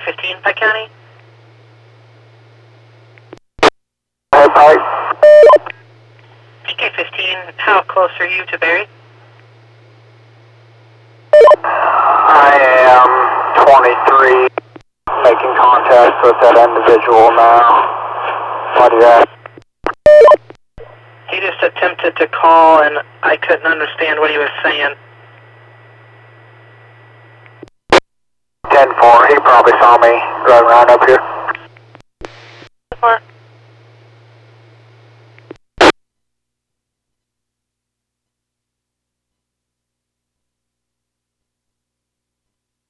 PK-15, Pike County. Hey, Pike. PK-15, how close are you to Barry? I am 23, making contact with that individual now. What do you ask? He just attempted to call and I couldn't understand what he was saying. 10-4, he probably saw me driving around up here. 4.